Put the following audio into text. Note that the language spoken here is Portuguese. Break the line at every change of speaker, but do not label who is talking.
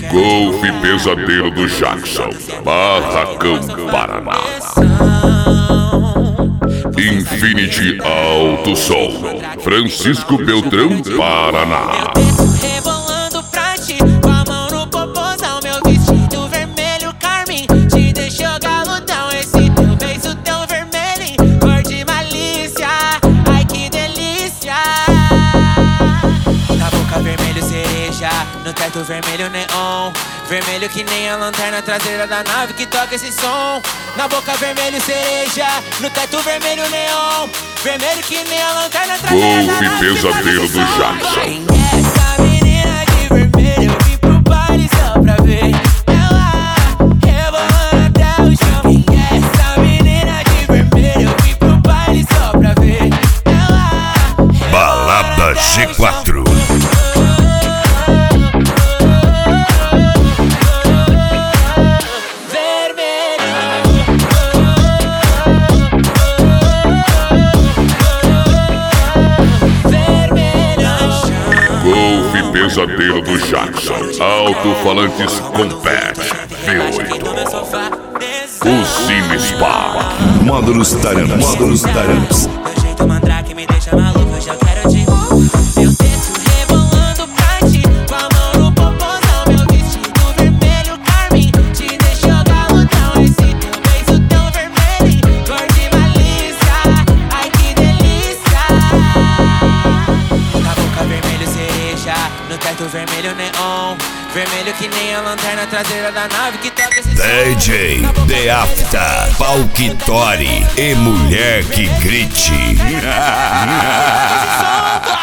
Golf Pesadelo do Jackson, Barracão, Paraná. Infinity Alto Som, Francisco Beltrão, Paraná.
Rebolando pra ti, com a mão no popozão, meu vestido vermelho carmim te deixou galudão. Esse teu beijo tão vermelho, cor de malícia, ai que delícia. Na boca vermelho cereja, no teto vermelho neon, vermelho que nem a lanterna traseira da nave que toca esse som. Na boca vermelho cereja, no teto vermelho neon, vermelho que nem a lanterna traseira da nave.
Golf Pesadelo do Jackson.
Quem é essa menina de vermelho? Eu vim pro baile só pra ver ela rebolando até o chão. Quem é essa menina de vermelho? Eu vim pro baile só pra ver ela
Balada G4.
Golf Pesadelo do Jackson, Alto-Falantes Compact V8, o Cine Spa,
Módulos Taranas. Módulos Taranas.
Teu jeito mandrake me deixa maluco, eu já quero te meu teto rebolando pra ti, com a mão no popozão, meu vestido vermelho carmim te deixou galudão. Esse teu beijo tão vermelho, cor de malícia, ai que delícia. Na boca vermelho cereja, no teto vermelho neon, vermelho que nem a lanterna traseira da nave que toca esse
DJ The Afta, pau que tore e mulher que grite.
som.